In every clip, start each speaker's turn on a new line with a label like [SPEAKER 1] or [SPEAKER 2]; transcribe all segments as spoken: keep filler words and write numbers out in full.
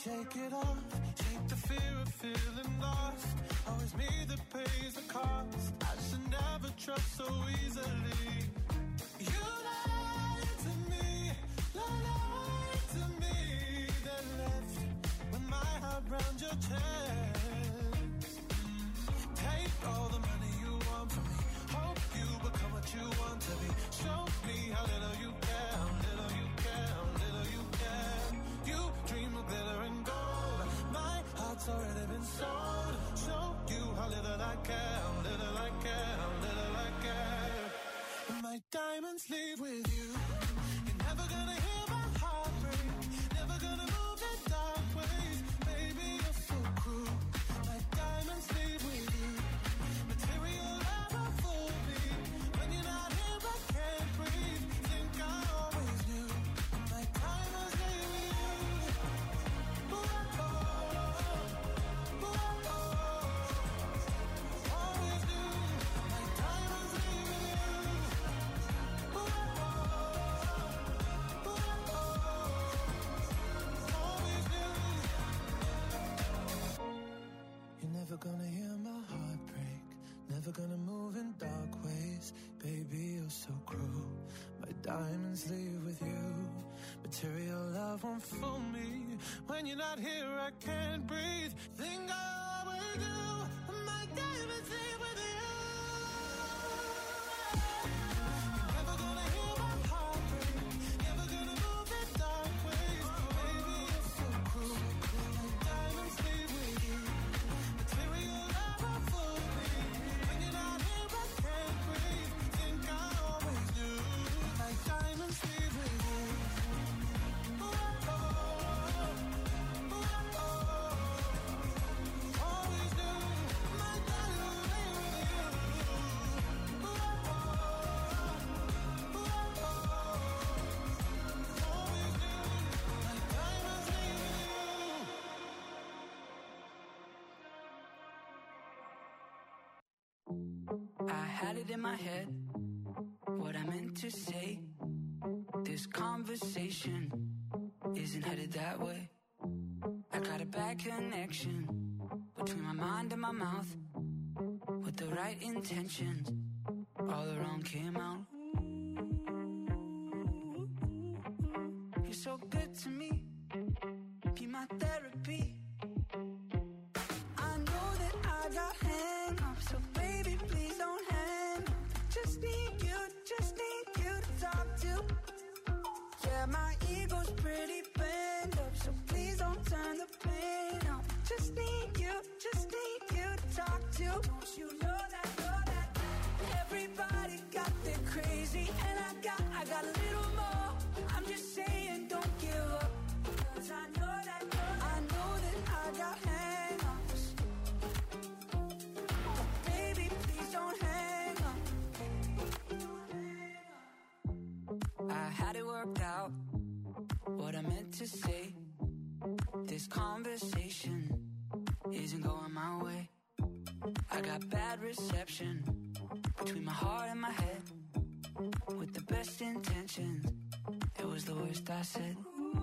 [SPEAKER 1] shake it off, shake the fear of feeling lost. Always me that pays the cost. I should never trust so easily. You lied to me, lied to me. Then left with my heart round your chest. Take all the money you want from me. Hope you become what you want to be. Show me how little you care, how little you care, how little you care. You dream of glitter and gold. My heart's already been sold. Show you how little I care, how little I care, how little I care. And my diamonds leave with you. You're never gonna hear my heart break. Never gonna move in dark ways. Baby, you're so cruel. My diamonds leave with you. Material never fooled me. When you're not here, I can't breathe. Think I always knew. My diamonds leave with you. Ooh, oh, ooh, oh, always knew. My diamonds leave with you. Ooh, oh, ooh, oh, always knew. You're never gonna hear my heart break. Never gonna move in dark ways. Baby, you're so cruel. My diamonds leave with you. Material love won't fool me. When you're not here, I can't breathe. Think I always do. My diamonds leave with you. You're never gonna hear my heart break. Never gonna move in dark ways. Baby, you're so cruel. My diamonds leave with you. Material love won't fool me. When you're not here, I can't breathe. Think I always knew. My diamonds leave with you. Ooh, oh, ooh, oh, always knew. My diamonds leave with you. Ooh, oh, ooh, oh, always knew. My diamonds leave with you.
[SPEAKER 2] I had it in my head, what I meant to say. This conversation isn't headed that way. I got a bad connection between my mind and my mouth. With the right intentions, all the wrong came out. You're so good to me, be my therapy. I know that I got hang-ups, so baby, please don't hang up. Just need you, just need you to talk to. Yeah, my ego's pretty bent up, so please don't turn the pain up. Just need you, just need you to talk to. Don't you know that, know that everybody got their crazy, and I got, I got a little more. I'm just saying, don't give up, 'cause I know that, know that I know that I got hang-ups. Baby, please don't hang up. I had it worked out, what I meant to say. This conversation isn't going my way. I got bad reception between my heart and my head. With the best intentions, it was the worst I said.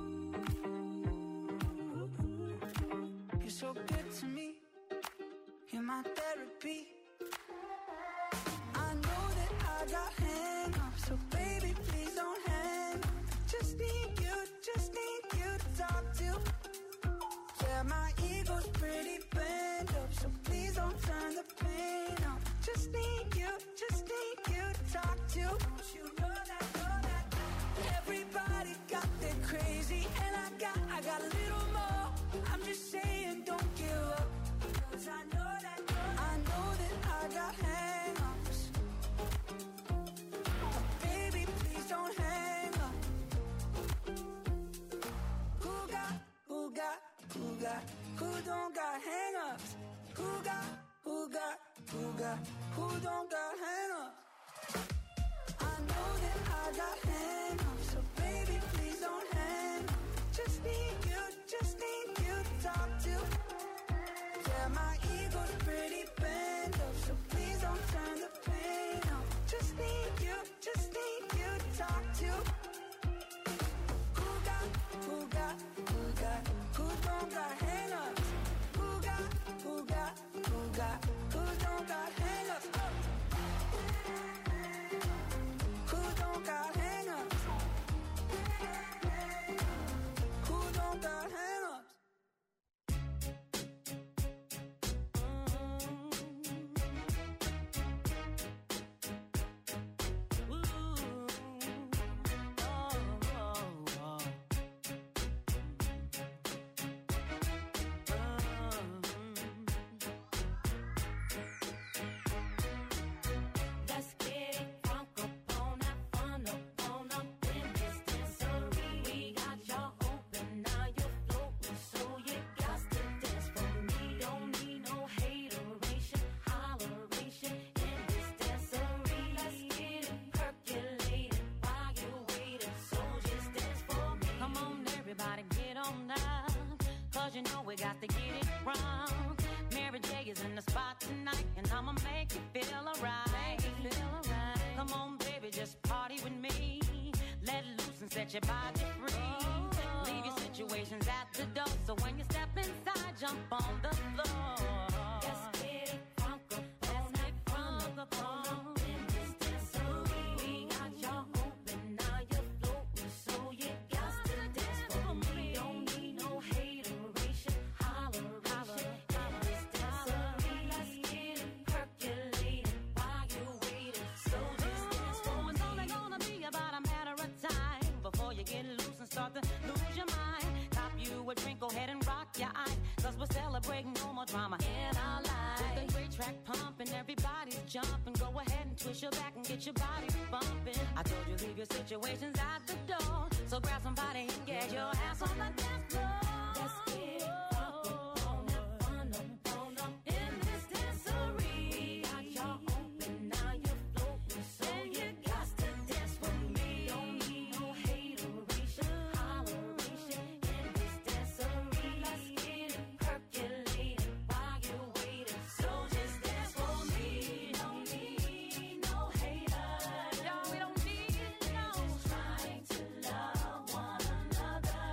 [SPEAKER 2] You're so good to me, you're my therapy. I know that I got hang-ups, so baby, please don't hang up. Just need you, just need you to talk to. Yeah, my ego's pretty bent up, so please don't turn the pain up. Just need you, just need you to talk to. Don't you know that, know that everybody got their crazy, and I got, I got a little more. I'm just saying, don't give up, 'cause I know that, know that I know that I got hang-ups. Baby, please don't hang up. Who got, who got, who got, who don't got hang-ups? Who got, who got, who got, who don't got hang-ups? I know that I got hang-ups, so baby, please don't hang up. Just need you, just need you to talk to. Yeah, my ego's pretty bent up, so please don't turn the pain up. Just need you, just need you to talk to. Who got, who got, who got, who don't got
[SPEAKER 3] you know we got to get it wrong. Mary J is in the spot tonight, and I'ma make you feel alright. Feel alright. Come on, baby, just party with me. Let loose and set your body free. Oh. Leave your situations at the door, so when you step inside, jump on the floor. Let's get it crunk up, let's get crunk up on in this dancery. We got y'all open, now you're floating, so you got to dance for me. Don't need no hateration, holleration in this dancery. Let's get it percolated while you're waiting, so just dance for me. It's only gonna be about a matter of time before you get loose and start to lose your mind. Cop you a drink, go ahead and rock your eyes, cause we're celebrating no more drama in our lives. With the great track pumping, everybody's jumping. Go ahead and twist your back and get your body bumping. I told you leave your situations at the door, so grab somebody and get your ass on the dance floor. Let's get it up, on up, on up, on up in this dancery. Got y'all open, now you're floating, so you got to dance with me. Don't need no hateration, holleration in this dancery. Let's get it percolated while you're waiting, so just dance for me. Don't need no haters, yo, we don't need no. Just trying to love one another.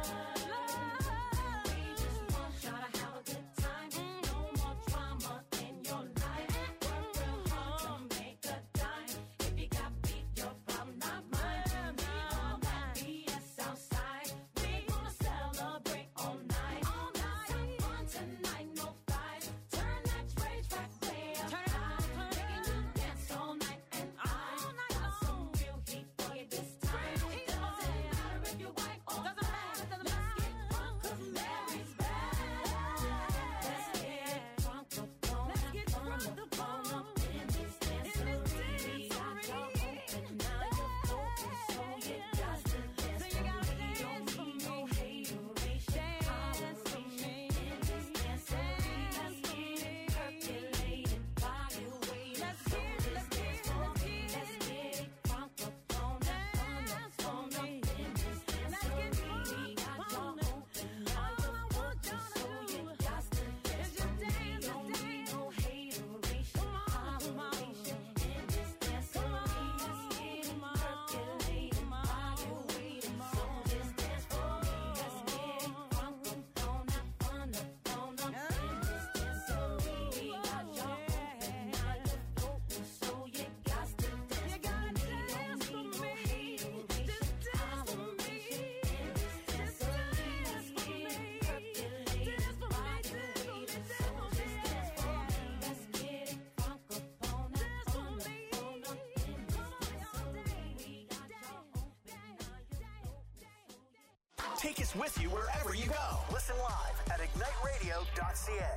[SPEAKER 3] Love. We just want y'all to have a good time. No more drama in your life. Work real hard to make a dime. If you got beat, your problem, not mine. We all got B S outside. We gonna celebrate all night. All night. Have fun tonight, no fights. Turn that rage back way up high. Making you dance all night, and I got some real heat for you this time. Doesn't matter if you're white or black. Let's get drunk 'cause Mary's back. Let's get drunk up on up, on up, on up in this dancery. Got y'all open, now you're floating, so you got to dance for me. Don't need no hateration, holleration in this dancery. Let's get it percolated while you're waiting. Let's get it, let's get it, let's get it. Let's get it drunk up on up, on up, on up in this dancery. Got y'all open, now you're floating, so you got to dance for me. Don't need no hateration, holleration in this dancery. Let's get it percolated while you're waiting, so just dance for me. Let's get it drunk up on up, on up, on up in this dancery. Got y'all open, now you're floating, so you got to dance for me. Don't need no hateration, holleration in this dancery. Let's get it percolated while you're waiting, so just dance for me. Let's get it drunk up on up, on up, on up in this dancery. Got y'all open, now you're floating.
[SPEAKER 4] Take us with you wherever you go. Listen live at ignite radio dot c a.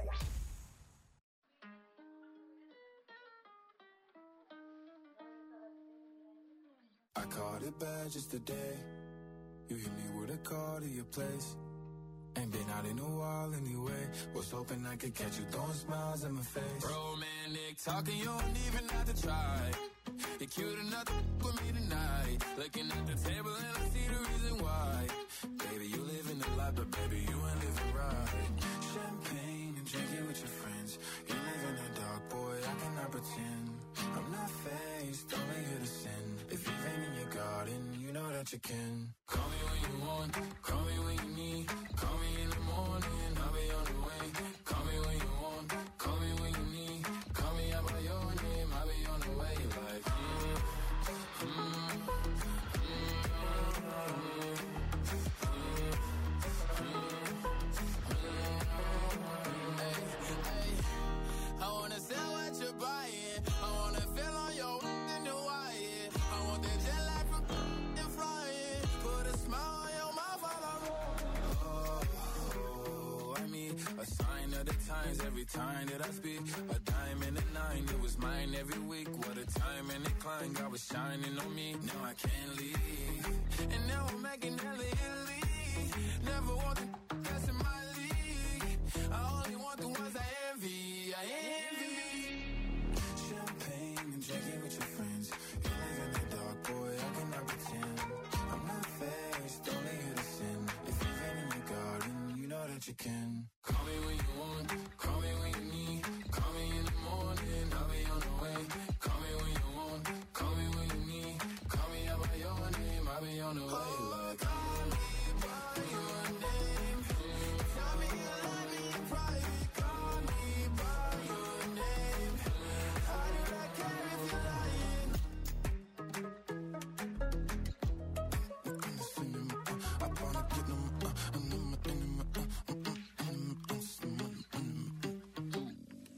[SPEAKER 1] I caught it bad just today. You hit me with a call to your place. Ain't been out in a while anyway. Was hoping I could catch you throwing smiles in my face. Romantic talking, you don't even have to try. You're cute enough to f- with me tonight. Looking at the table and I see the reason why. Baby, you live in the life, but baby, you ain't living right. Champagne and drinking with your friends. You live in the dark, boy, I cannot pretend. I'm not faced, only here to sin. If you've been in your garden, you know that you can. Call me when you want, call me when you need. Call me in the morning, I'll be on the way. Call me when you want, call me when you need. Call me out by your name, I'll be on the way. Like, mm, mm, mm, I wanna sell what you're buying. I wanna feel on your in the wire. I want that jet lag from and flying. Put a smile on your mouth while I'm oh, I mean, a sign of the times every time that I speak. A dime and a nine, it was mine every week. What a time and a climb, God was shining on me. Now I can't leave, and now I'm making hella Italy. Never want the that's in my league. I only want the ones I envy. I envy. Champagne and drinking with your friends. You live in the dark, boy, I cannot pretend. I'm not faced, only here to sin. If you've been in your garden, you know that that you can. Call me when you want, call me when you need. Call me in the morning, I'll be on the way. Call me when you want, call me when you need. Call me out by your name, I'll be on the way. Oh, call me by your name. Tell me you love me in private. Call me by your name. How did I care if you're lying? I wanna get them, uh, and them, and them, uh, and them, and them, and them.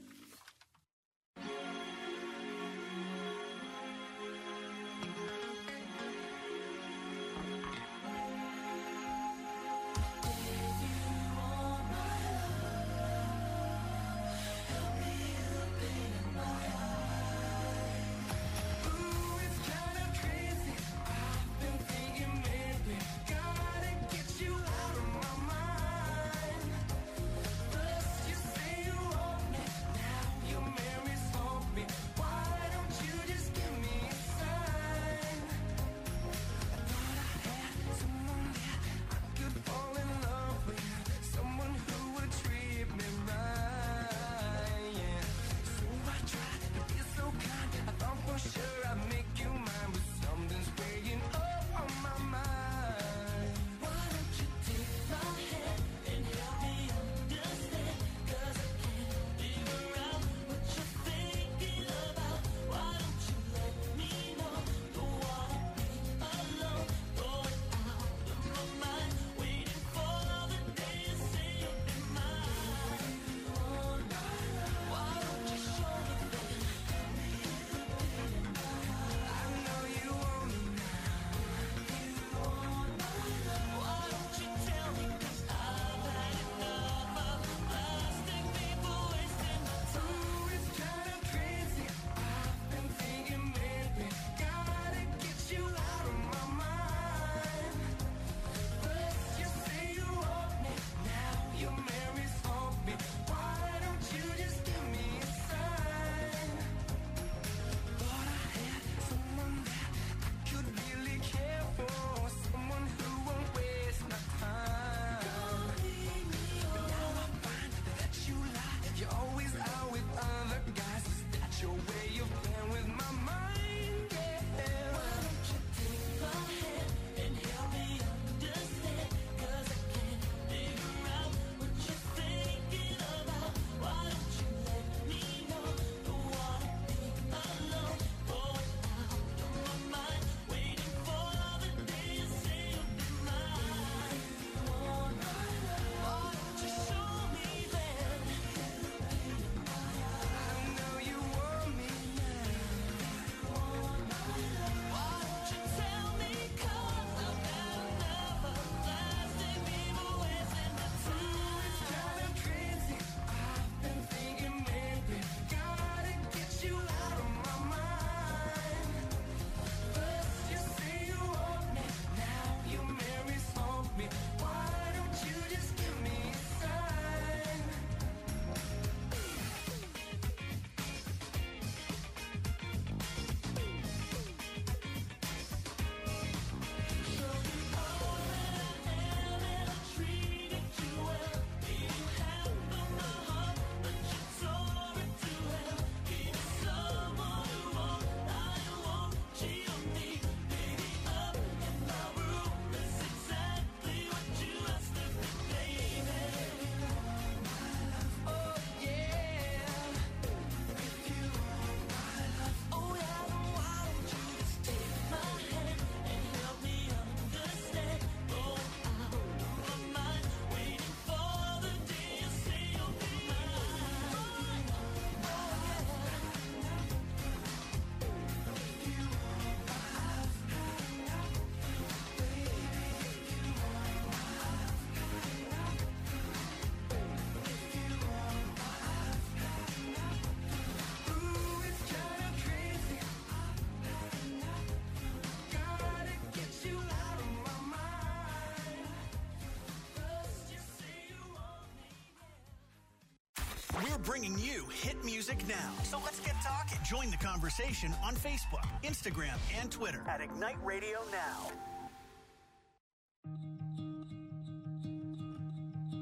[SPEAKER 4] We're bringing you hit music now. So let's get talking. Join the conversation on Facebook, Instagram, and Twitter at Ignite Radio Now.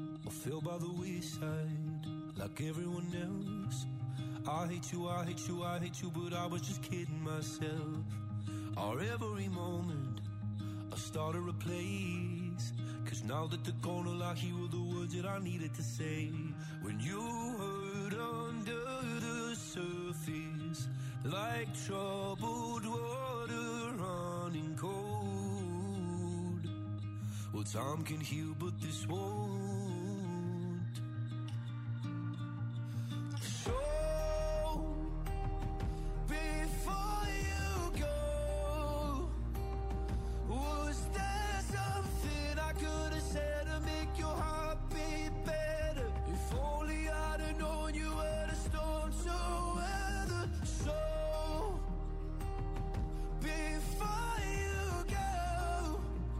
[SPEAKER 5] fell by the wayside like everyone else. I hate you, I hate you, I hate you, but I was just kidding myself. Our every moment I started a place, cause now that they're gone, all I hear were the words that I needed to say. When you hurt under the surface, like troubled water running cold. Well, time can heal, but this won't. So before you go, was there something I could have said to make your heart beat better? If only I'd have known you were the storm to weather. So before you go,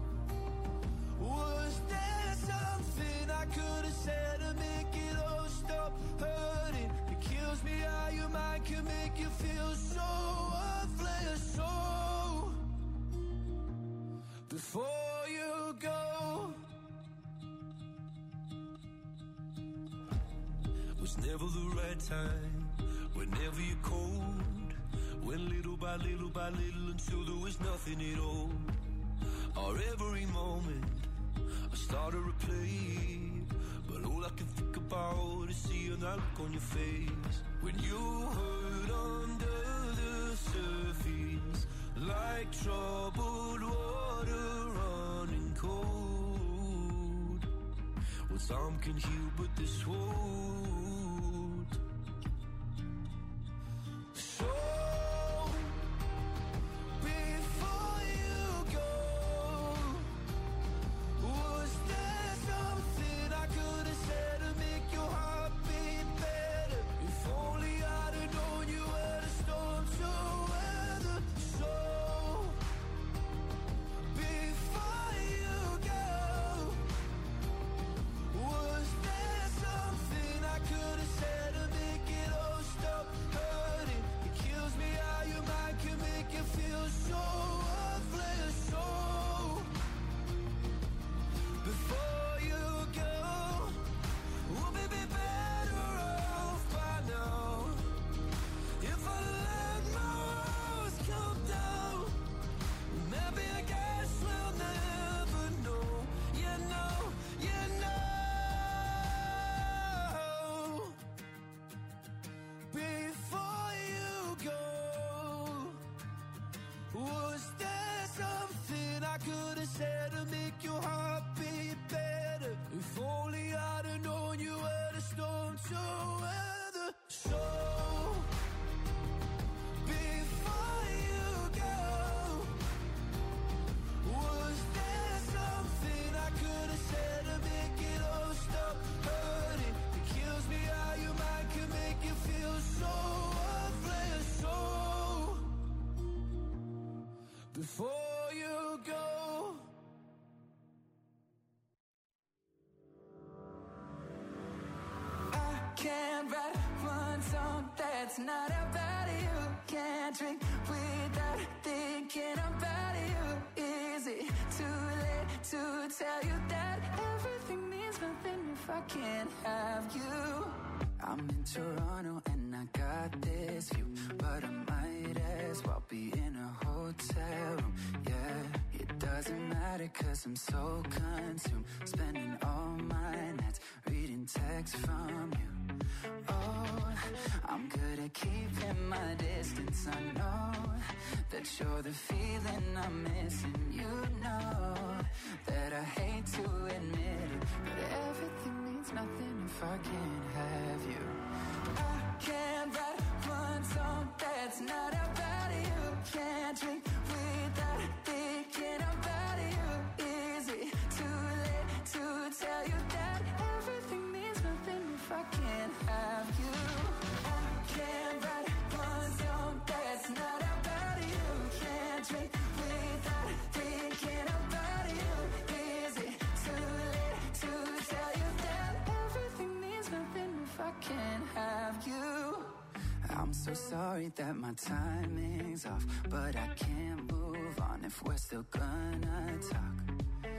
[SPEAKER 5] was there something I could have said to make it all stop hurting? It kills me how your mind can make you feel so worthless. So before you go, was never the right time, whenever you're cold. Went little by little by little until there was nothing at all. Our every moment I started to play, but all I can think about is seeing that look on your face. When you hurt under the surface, like troubled water running cold. Well, time can heal, but this won't. So before you go, was there something I could have said to make your heart beat better? If only I'd have known you were the storm to weather. So before you go, was there something I could have said to make it all stop hurting? It kills me how your mind can make you feel so worthless. So before you go, would we be better off by now if I let my walls come down? Maybe I guess we'll never know. You know, you know. Before you go, was there something I could have said to make your heart beat better? If only I'd have known you were the storm to weather. So before you go, was there something I could have said to make it all stop hurting? It kills me how your mind can make you feel so worthless. So before you go. I can't write one song that's not about you. Can't drink without thinking about you. Is it too late to tell you that everything means nothing if I can't have you? I'm in Toronto and I got this view, but I might as well be in a hotel room. Yeah, it doesn't matter cause I'm so consumed, spending all my nights reading texts from you. Oh, I'm good at keeping my distance. I know that you're the feeling I'm missing. You know that I hate to admit it, but everything means nothing if I can't have you. I can't write one song that's not about you. Can't drink without thinking about you. Is it too late to tell you that everything means nothing if I can't have you? I can't write one song that's not about you. Can't drink without thinking about you. Is it too late to tell you that everything means nothing if I can't have you? I'm so sorry that my timing's off, but I can't move on if we're still gonna talk.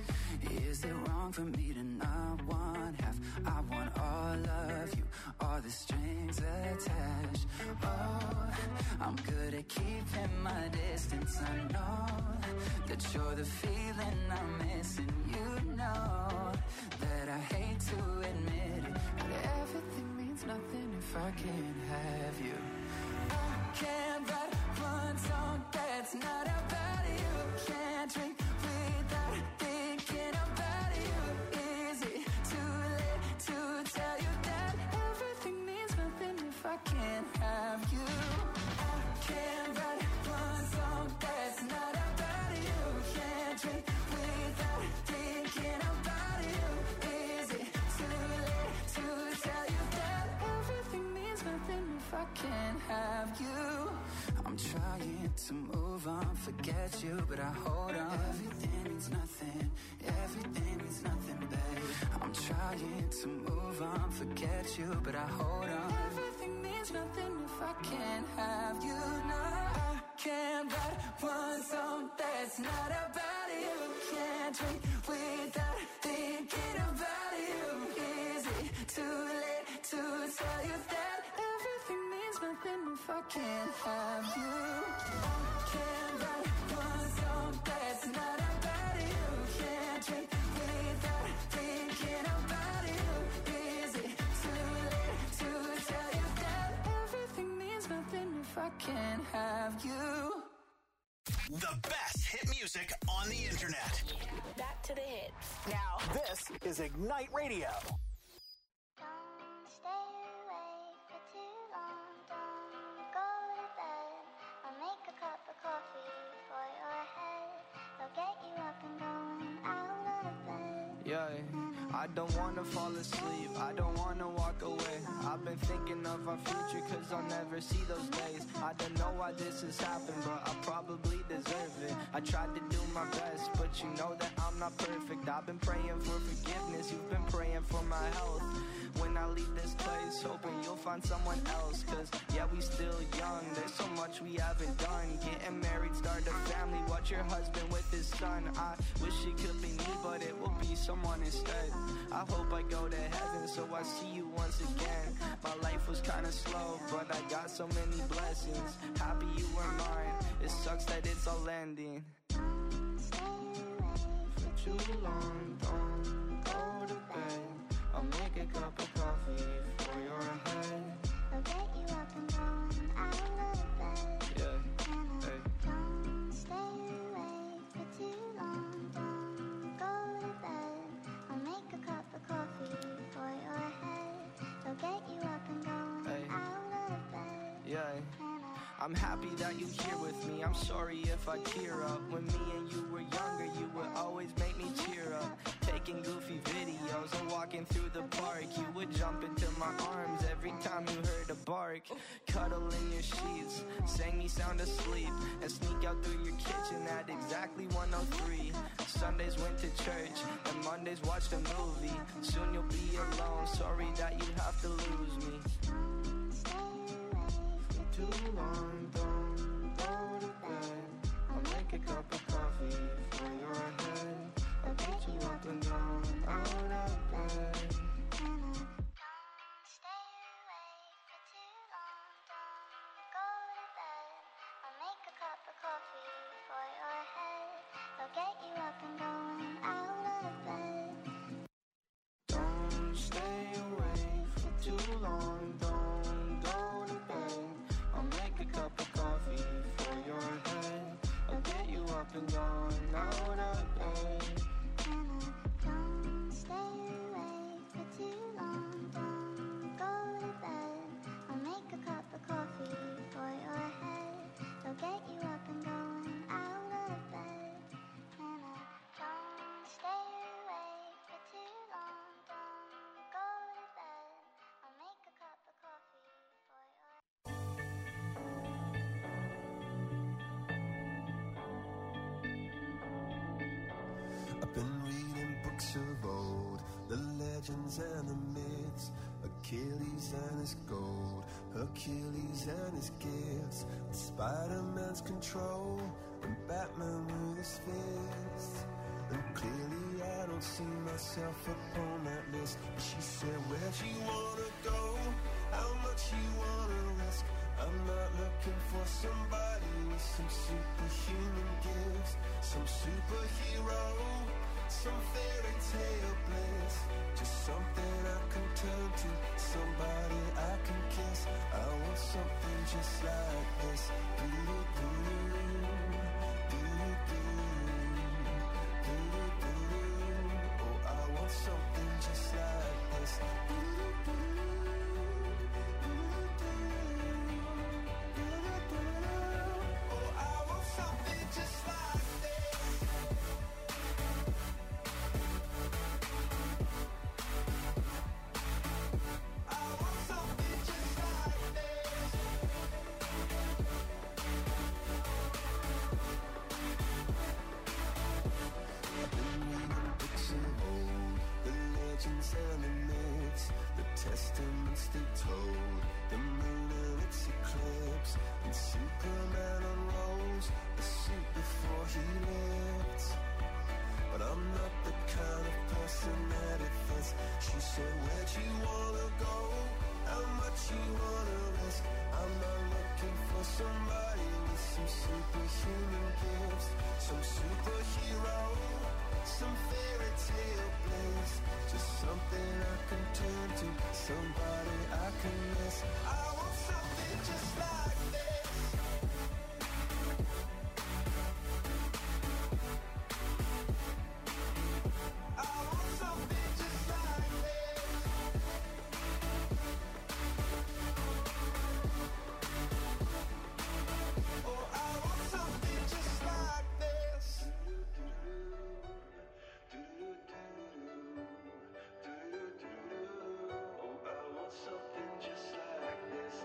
[SPEAKER 5] Is it wrong for me to not want half? I want all of you, all the strings attached. Oh, I'm good at keeping my distance. I know that you're the feeling I'm missing. You know that I hate to admit it, but everything means nothing if I can't have you. I can't write one song that's not about you. Can't drink without thinking about you. Is it too late to tell you that everything means nothing if I can't have you? I can't write one song that's not about you. Can't drink without thinking about you. Is it too late to tell you that everything means nothing if I can't have you? I'm trying to move on, forget you, but I hold on. Everything means nothing, everything means nothing, babe. I'm trying to move on, forget you, but I hold on. Everything means nothing if I can't have you. No, I can't write one song that's not about you. Can't drink without thinking about you. Is it too late to tell you that everything means nothing if I can't have you? I can't write one song that's not about you. Can't drink without thinking about you. Is it too late to tell you that everything means nothing if I can't have you?
[SPEAKER 4] The best hit music on the internet.
[SPEAKER 6] Back to the hits.
[SPEAKER 4] Now, this is Ignite Radio.
[SPEAKER 7] Don't stay awake for too long. Don't go to bed. I'll make a cup of coffee for your head. I'll get you up and going out of bed.
[SPEAKER 8] Yeah, I don't wanna fall asleep, I don't wanna walk away. I've been thinking of our future cause I'll never see those days. I don't know why this has happened, but I probably deserve it. I tried to do my best, but you know that I'm not perfect. I've been praying for forgiveness, you've been praying for my health. When I leave this place, hoping you'll find someone else. Cause yeah, we still young, there's so much we haven't done. Getting married, start a family, watch your husband with his son. I wish it could be me, but it will be someone instead. I hope I go to heaven so I see you once again. My life was kinda slow, but I got so many blessings. Happy you were mine, it sucks that it's all ending. For too long, don't go to bed. I'll make a cup of coffee for your head.
[SPEAKER 7] I'll get you up and going out of bed.
[SPEAKER 8] Yeah, hey.
[SPEAKER 7] Don't stay awake for too long. Don't go to bed. I'll make a cup of coffee for your head. I'll get you up and going
[SPEAKER 8] Hey.
[SPEAKER 7] out of bed.
[SPEAKER 8] Yeah, I'm happy that you're here with me. I'm sorry if I tear up. When me and you were younger, you would always make me cheer up. Taking goofy videos and walking through the park. You would jump into my arms every time you heard a bark. Cuddle in your sheets, sang me sound asleep, and sneak out through your kitchen at exactly one oh three. Sundays went to church, and Mondays watched a movie. Soon you'll be alone, sorry that you have to lose me. Too long, don't go to bed. I'll make a cup of coffee for your head. I'll get you up and down, out of bed.
[SPEAKER 7] Don't stay awake for too long. Don't go to bed. I'll make a cup of coffee for your head. I'll get you up and going out of bed.
[SPEAKER 8] Don't stay awake for too long, don't go to bed. I'll make a cup of coffee for your head. I'll get you up and down, out of bed.
[SPEAKER 7] Don't stay awake for too long. Don't go to bed. I'll make a cup of coffee for your head. I'll get you up and going out of bed. Don't stay awake for too long. Don't go to bed. I'll make a cup of coffee for your
[SPEAKER 9] I've been reading books of old, the legends and the myths, Achilles and his gold, Hercules and his gifts, Spider-Man's control, and Batman with his fists. And clearly I don't see myself upon that list. And she said, where'd you wanna go? How much you wanna risk? I'm not looking for somebody with some superhuman gifts, some superhero, some fairy tale bliss. Just something I can turn to, somebody I can kiss. I want something just like this. Doo-doo-doo, doo-doo-doo, doo-doo-doo. Oh, I want something just like this. Doo-doo-doo. Just like this. I want something just like this. I've been reading books of old, the legends and the myths, the testaments they told, the moon and its eclipse, and Superman unrolls the suit before he lived. But I'm not the kind of person that it fits. She said, where'd you wanna go? How much you wanna risk? I'm not looking for somebody with some superhuman gifts, some superhero, some fairy tale bliss. Just something I can turn to, somebody I can miss. I want something just like this. I want something just like this. Oh, I want something just like this. Oh, I want something just like this.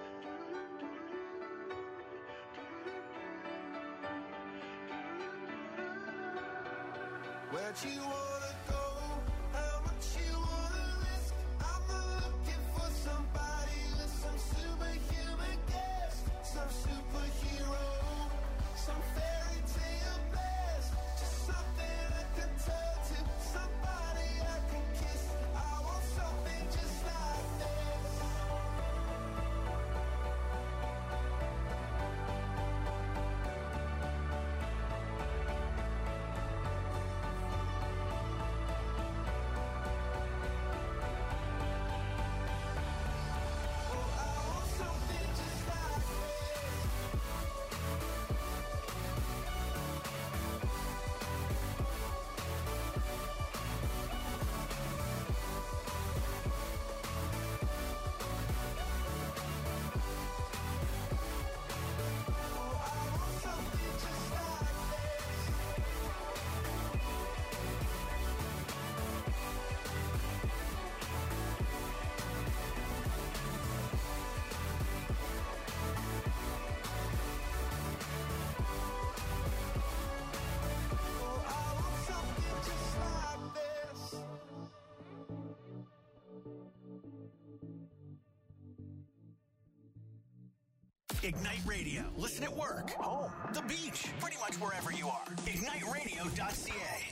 [SPEAKER 9] Where'd you wanna go? How much you wanna risk? I'm not looking for somebody with some superhuman gifts, some superhero, some fairy tale bliss. Just something I can turn to, somebody I can kiss. I want something just like this.
[SPEAKER 4] Ignite Radio. Listen at work, home, the beach, pretty much wherever you are. ignite radio dot c a.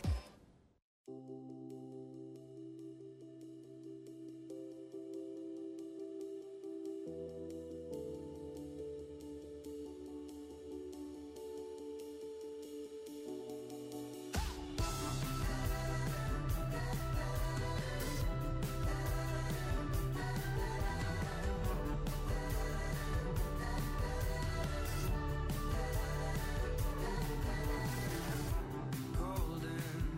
[SPEAKER 5] Golden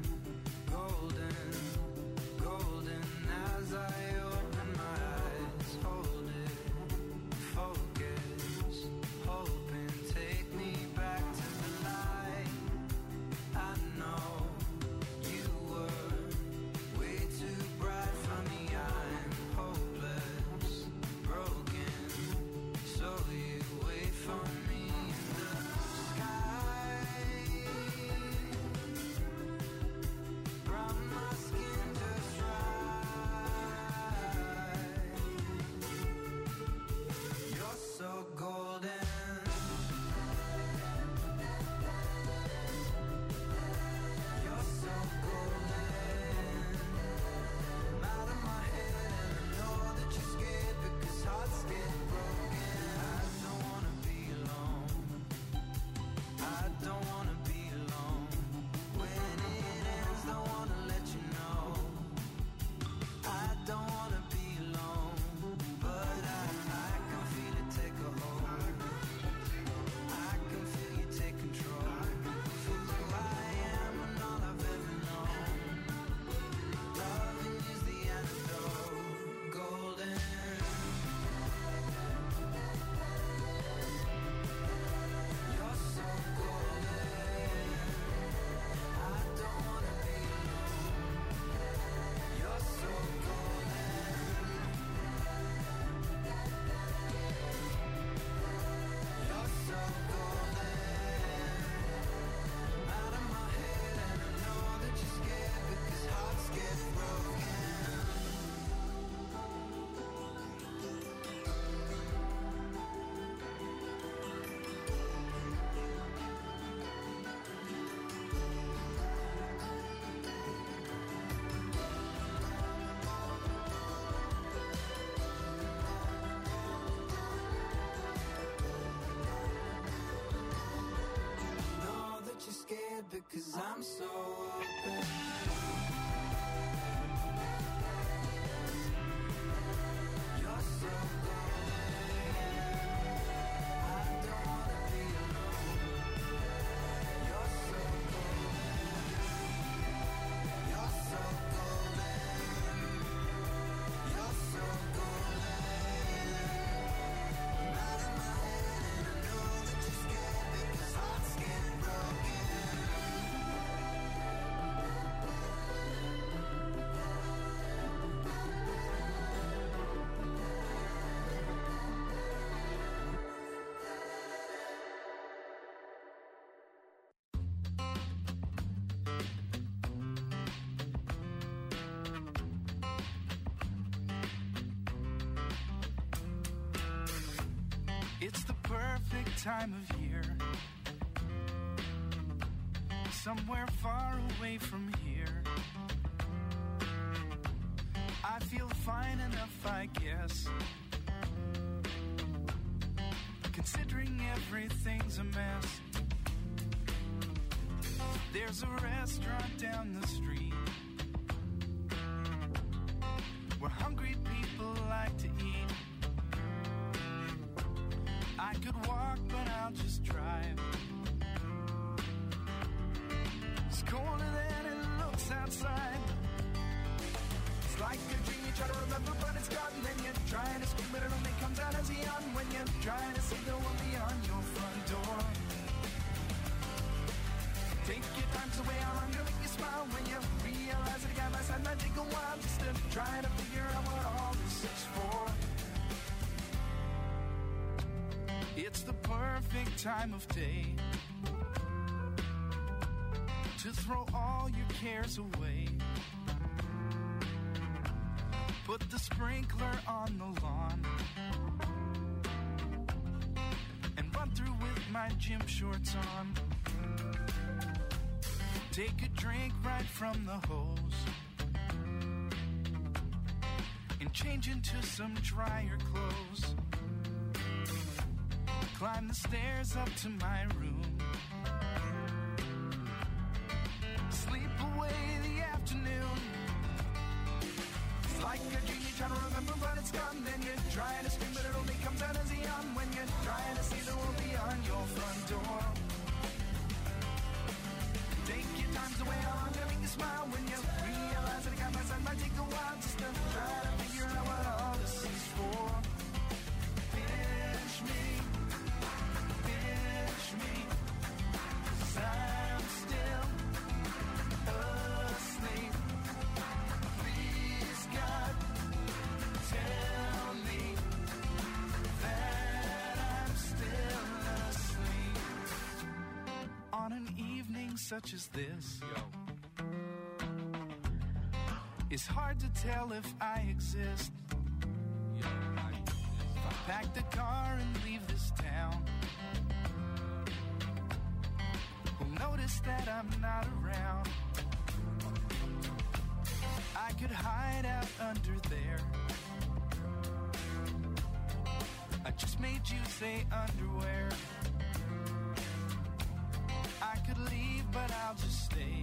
[SPEAKER 5] because I'm so open. You're so
[SPEAKER 10] It's the perfect time of year, somewhere far away from here. I feel fine enough, I guess, considering everything's a mess. There's a restaurant down the street where hungry people like to eat. I could walk, but I'll just drive. It's colder than it looks outside. It's like a dream you try to remember, but it's gone. Then you're trying to scream, but it only comes out as a yawn when you're trying to see the one beyond your front door. Take your time to weigh how I'm gonna make you smile when you realize that a guy by side might take a while just to try to figure out what all this is for. It's the perfect time of day to throw all your cares away. Put the sprinkler on the lawn and run through with my gym shorts on. Take a drink right from the hose and change into some drier clothes. Climb the stairs up to my room, sleep away the afternoon. It's like a dream you try to remember, but it's gone. Then you're trying to scream, but it only comes out as a yawn when you're trying to see the world beyond your front door. Take your time to weigh how I'm gonna make you smile when you realize that a guy by side might take a while just to try to figure out what all this is for. Pinch me, pinch me, 'cause I'm still asleep. Please, God, tell me that I'm still asleep. On an evening such as this, it's hard to tell if I exist. If I pack the car and leave this town, who'll notice that I'm not around? I could hide out under there. I just made you say underwear. I could leave, but I'll just stay.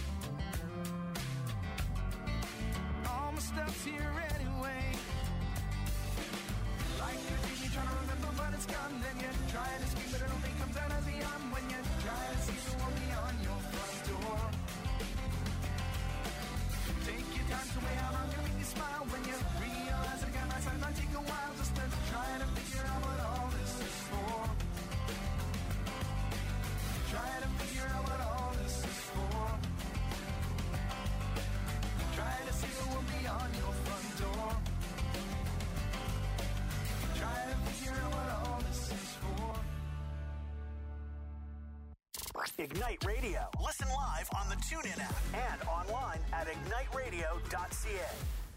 [SPEAKER 10] All my stuff's here anyway. Like a dream you're trying to remember, but it's gone. Then you're trying to scream, but it only comes out as a yawn when you're trying to see the one beyond your front door. Take your time to weigh how I'm gonna make you smile when you realize that a guy by side might take a while just to try to figure out what all this is for. Try to figure out what all this is for. Try to see the world beyond your front door. Try to figure out what all this is for.
[SPEAKER 4] Ignite Radio. Listen live on the TuneIn app and online at ignite radio dot c a.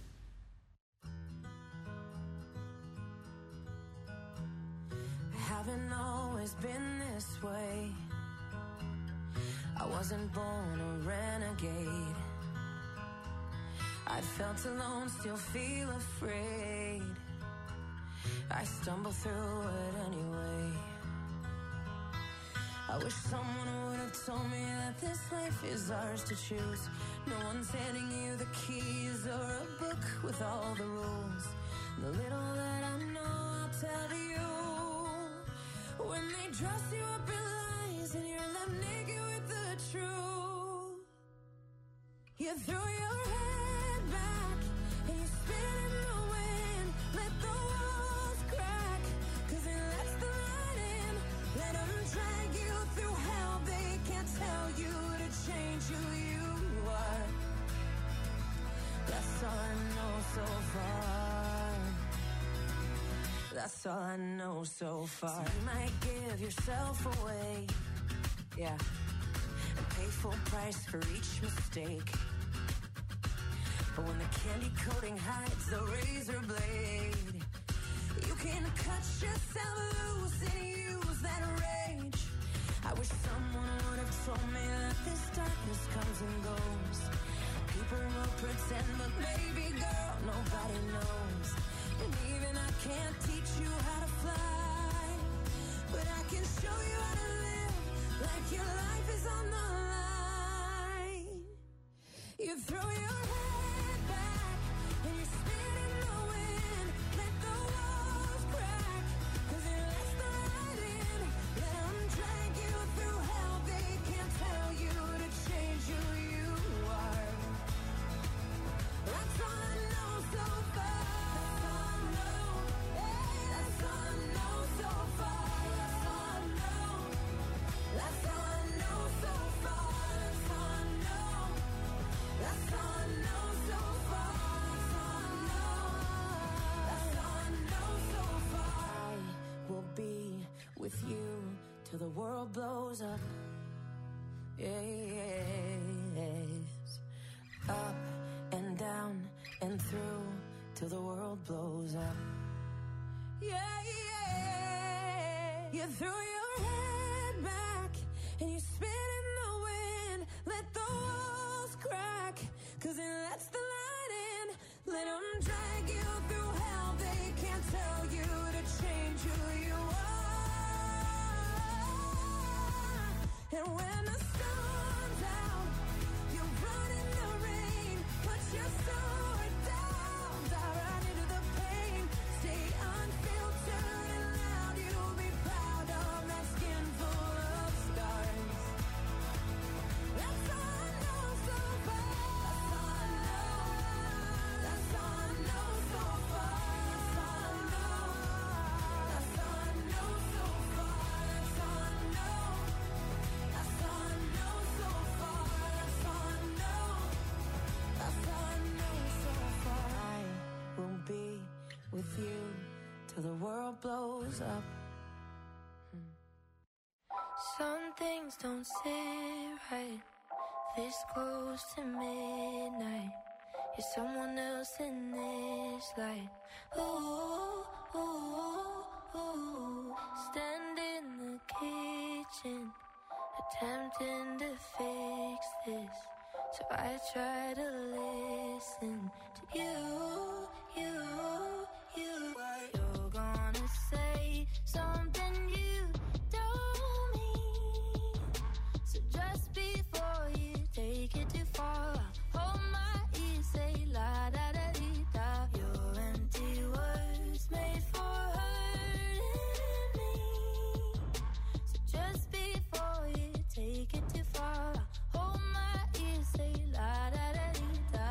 [SPEAKER 11] I haven't always been this way. I wasn't born a renegade. I felt alone, still feel afraid. I stumble through it anyway. I wish someone would have told me that this life is ours to choose. No one's handing you the keys or a book with all the rules. The little that I know, I'll tell you. When they dress you up in lies and you're left naked with the truth, you throw your head back and you spin in the wind. Let the walls crack, cause it lets the light in. Let them drag you through hell. They can't tell you to change who you are. That's all I know so far. That's all I know so far. So you might give yourself away, yeah, and pay full price for each mistake. But when the candy coating hides the razor blade, you can cut yourself loose and use that rage. I wish someone would have told me that this darkness comes and goes. People will pretend, but baby girl, nobody knows. And even I can't teach you how to fly, but I can show you how to live like your life is on the line. You throw your head back and you spin in the wind. Let the walls crack, cause it lets the light in. Let them drag you through hell. They can't tell you to change who you are. That's all I know so far. That's all I know so far. That's all I know so far. That's all I know. That's all I know so far. That's all I know so far. I will be with you till the world blows up. Yes. Up and down and through till the world blows up. Yeah, yeah. You throw your head back and you spin in the wind. Let the walls crack, cause it lets the light in. Let them drag you through hell. They can't tell you to change who you are. And when the sun's out, you run in the rain. Put your sword down, dive right into the pain. Stay unfiltered and loud. You'll be proud of that skin full of scars. That's all I know so far. That's all I know. That's all I know so far. That's all I know. That's all I know so far. That's all I know. That's all I know so far. That's all I know. That's all I know so far. I will be with you till the world blows up.
[SPEAKER 12] Some things don't sit right this close to midnight. You're someone else in this light. Ooh, ooh, ooh. Stand in the kitchen, attempting to fix this. So I try to listen to you, you, you. You're gonna say something you don't mean. So just before you take it too far, hold my ear, say la da da dee da. Your empty words made for hurting me. So just before you take it too far, hold my ear, say la da da dee da.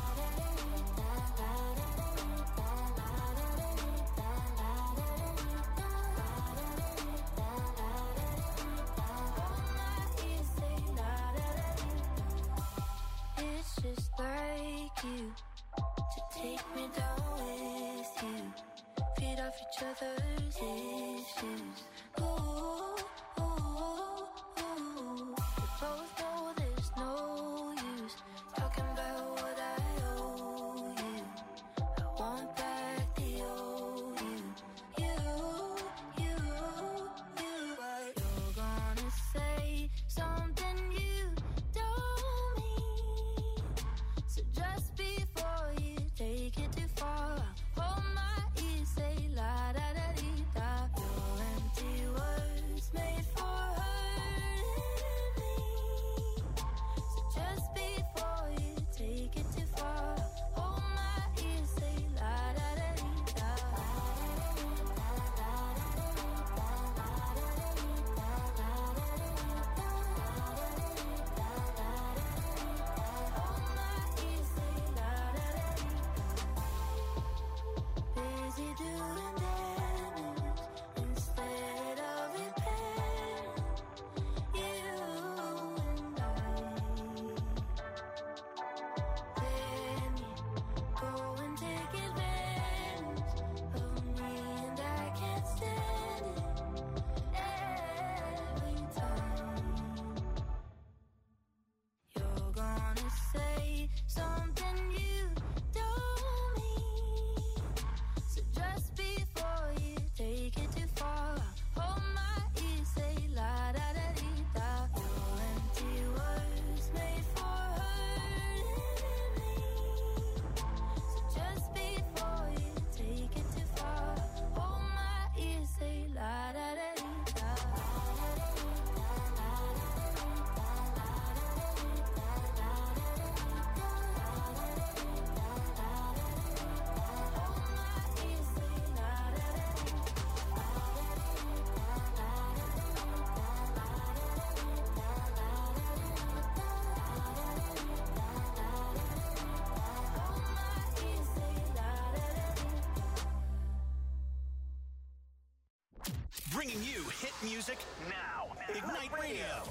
[SPEAKER 12] It's just like you to take me down with you, feed off each other's issues. Ooh, ooh, ooh. We both know there's no use talking about what I owe you. I want back the old you, you, you, you. You're gonna say something you don't mean. So just before you take it too far, hold my ear, say la da da dee da. Your empty words
[SPEAKER 4] bringing you hit music now. Ignite Radio.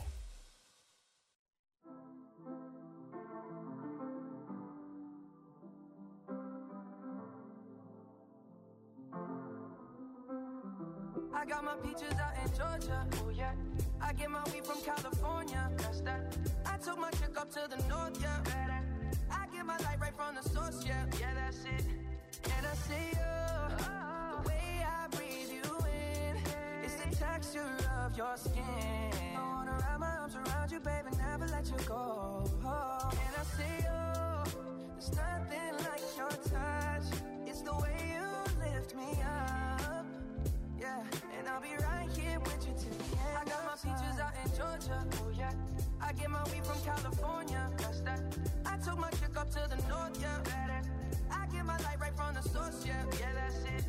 [SPEAKER 5] I got my peaches out in Georgia, oh yeah. I get my weed from California, that's that. I took my chick up to the north, yeah. I get my light right from the source, yeah. Yeah, that's it. And I see you, the way I breathe you in, it's the texture of your skin. I wanna wrap my arms around you, baby, never let you go. And I see you, there's nothing like your touch. It's the way you lift me up. Yeah, and I'll be right here with you till the end. I got my peaches out in Georgia, oh yeah. I get my weed from California, that's that. I took my chick up to the north, yeah. I get my light right from the source, yeah. Yeah, that's it.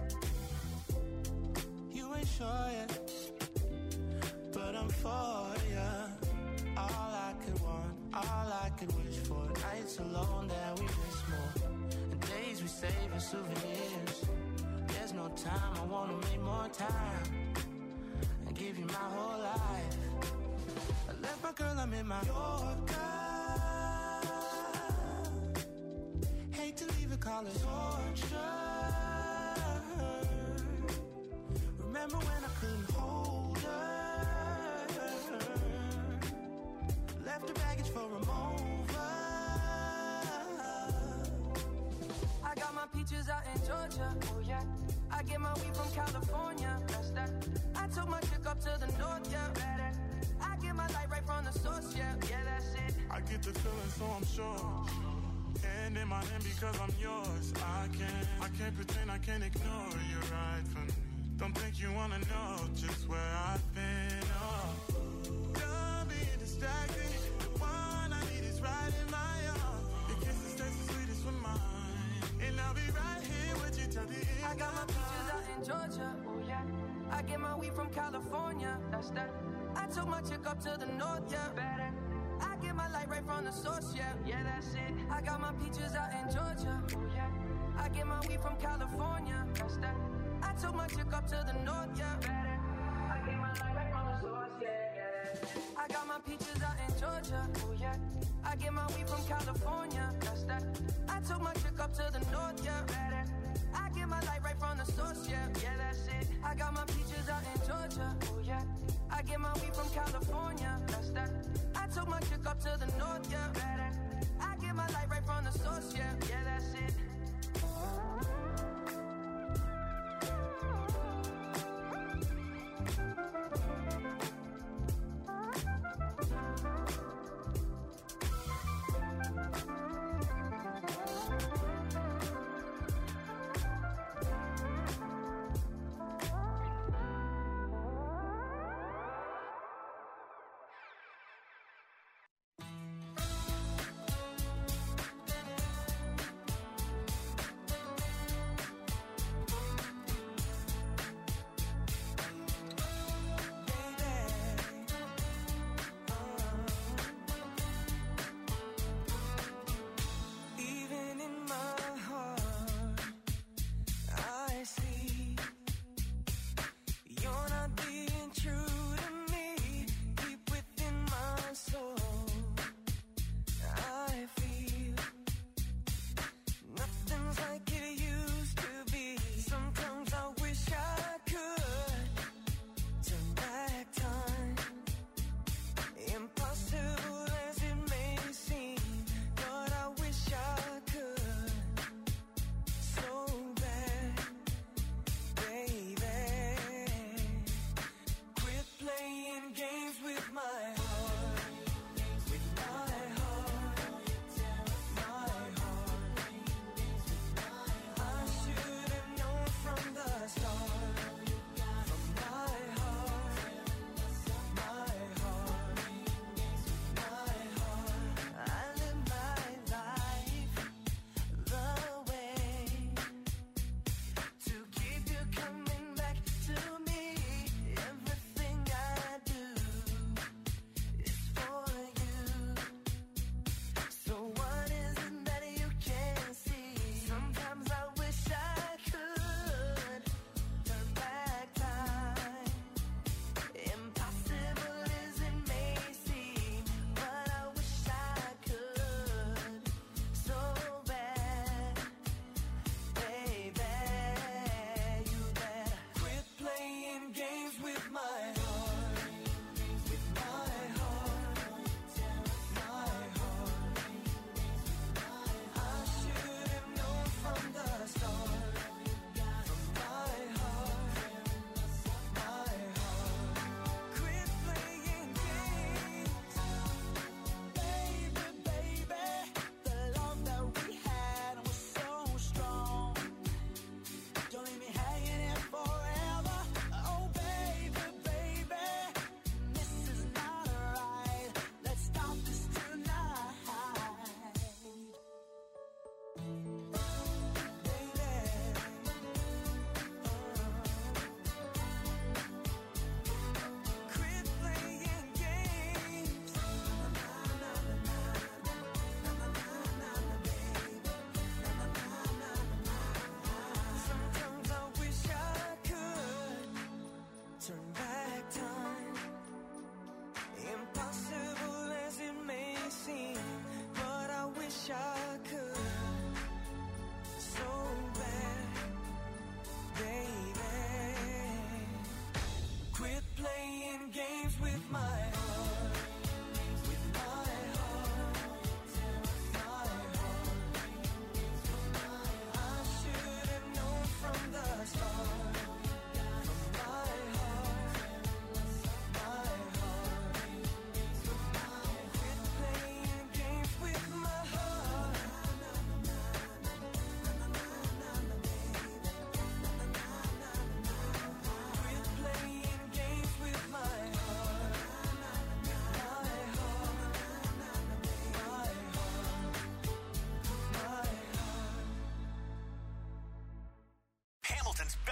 [SPEAKER 1] You ain't sure yet, but I'm for ya. All I could want, all I could wish for. Nights alone that we miss more, and days we save as souvenirs. There's no time, I wanna make more time and give you my whole life. I left my girl, I'm in my Yorker. Hate to leave it, call it torture. Remember when I couldn't hold her? Left her baggage for a mover.
[SPEAKER 5] I got my peaches out in Georgia, oh yeah. I get my weed from California, that's that. I took my chick up to the north, yeah. I get my light right from the source, yeah. Yeah, that's it.
[SPEAKER 13] I get the feeling, so I'm sure. Hand in my hand because I'm yours. I can't, I can't pretend, I can't ignore you right from me. Don't think you wanna know just where I've been. Oh, don't be distracted. The one I need is right in my arms. Your kisses taste the sweetest with mine, and I'll be right here with you till the end.
[SPEAKER 5] I got my peaches out in Georgia, oh yeah. I get my weed from California, that's that. I took my chick up to the north, yeah. Better. I get my light right from the source, yeah. Yeah, that's it. I got my peaches out in Georgia, oh yeah. I get my weed from California, that's that. I took my chick up to the north, yeah. Better. I get my light right from the source, yeah, yeah. I got my peaches out in Georgia, oh yeah. I get my weed from California, that's that. I took my chick up to the north, yeah. Better. I get my light right from the source, yeah. Yeah, that's it. I got my peaches out in Georgia, oh yeah. I get my weed from California, that's that. I took my chick up to the north, yeah. Better. I get my light right from the source, yeah. Yeah, that's it.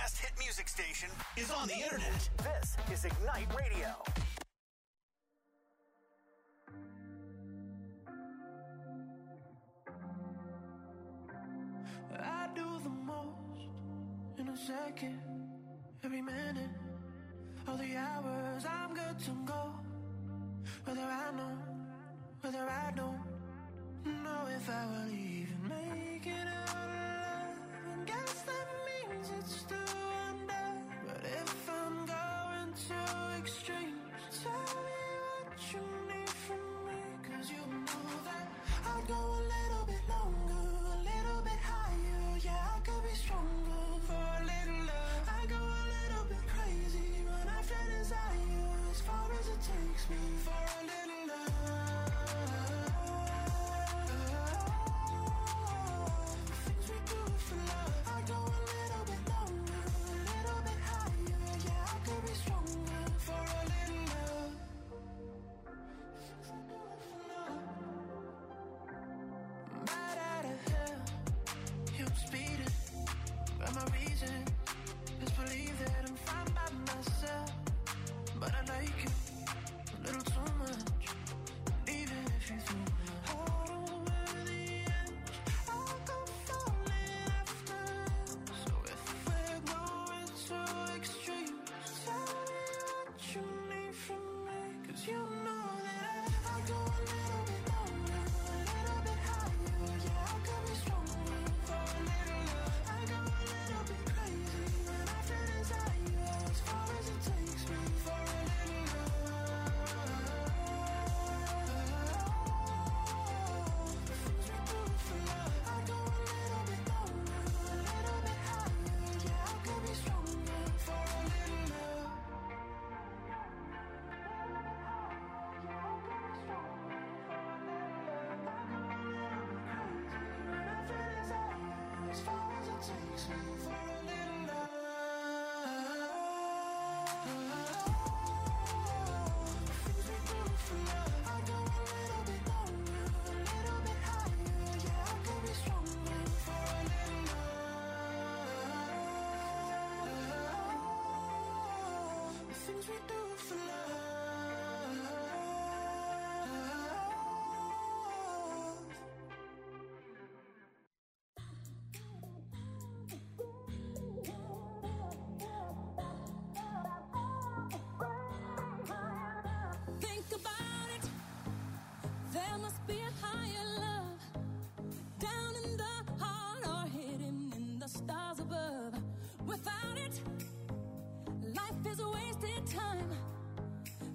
[SPEAKER 4] best hit music station is on the internet. This is Ignite Radio.
[SPEAKER 10] I do the most in a second, every minute, all the hours I'm good to go. Whether I know, whether I don't know if I will even make it out alive. And guess that means it's still under. But if I'm going to extremes, tell me what you need from me. Cause you know that I'd go a little bit longer, a little bit higher. Yeah, I could be stronger for a little love. I go a little bit crazy when I feel desire, as far as it takes me for a little love. Things we do for love. I go a little bit longer, a little bit higher. Yeah, I could be stronger for a little love. Things we do for love. Right out of hell, you speed it. But my reason is believe that I'm fine by myself. But I like it a little too much. Even if you threw my heart over the edge, I'll go falling after. So if we're going to extremes, tell me what you need from me. Cause you know that I go a little bit longer, a little bit higher. Yeah, I could be stronger for a little love. I go a little bit crazy when I feel desire, as far as it takes me for a little love. The things we do for love. I go a little bit longer, a little bit higher. Yeah, I could be stronger for a little love. As far as it takes me for a little love. Things we do for love. I go a little bit longer, a little bit higher. Yeah, I could be stronger for a little love. The things we do for love.
[SPEAKER 11] Think about it. There must be a higher love down in the heart or hidden in the stars above. Without it, life is a wasted time.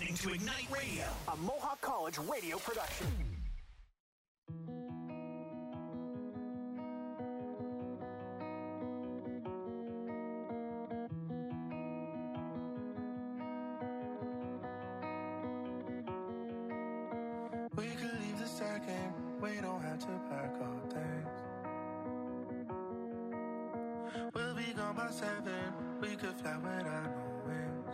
[SPEAKER 4] listening to Ignite Radio, a Mohawk College radio production.
[SPEAKER 14] We could leave the second, we don't have to pack our things. We'll be gone by seven, we could fly without no wings.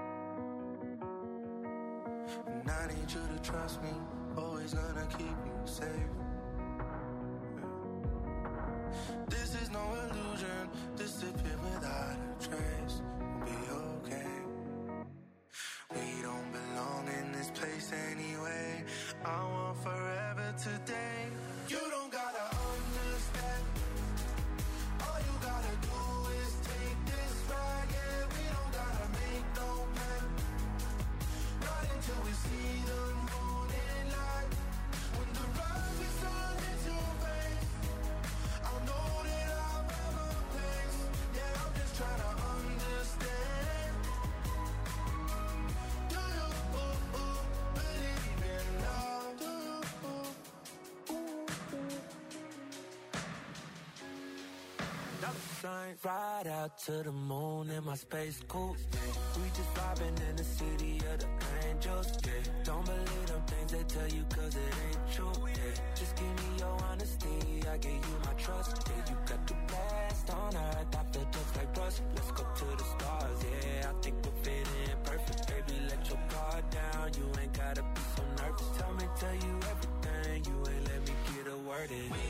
[SPEAKER 14] And I need you to trust me, always gonna keep you safe. This is no illusion, disappear without a trace. We'll be okay. We don't belong in this place anyway. I want forever today. You don't gotta understand. All you gotta do is take this ride. Yeah, we don't gotta make no plan. Not until we see the morning light. When the rise is on into your face, I'll know that I've ever placed. Yeah, I'm just trying to understand. Do you ooh, ooh, believe in love? Do you ooh, ooh, ooh. Dollar signs, ride out to the moon in my space coupe. We just vibing in the city of the angels. Yeah, don't believe them things they tell you 'cause it ain't true. Yeah, just give me your honesty, I give you my trust. Yeah, you got the best on earth, I feel just like rust. Let's go to the stars. Yeah, I think we're fitting perfect. Baby, let your guard down. You ain't gotta be so nervous. Tell me, tell you everything. You ain't let me get a word in. We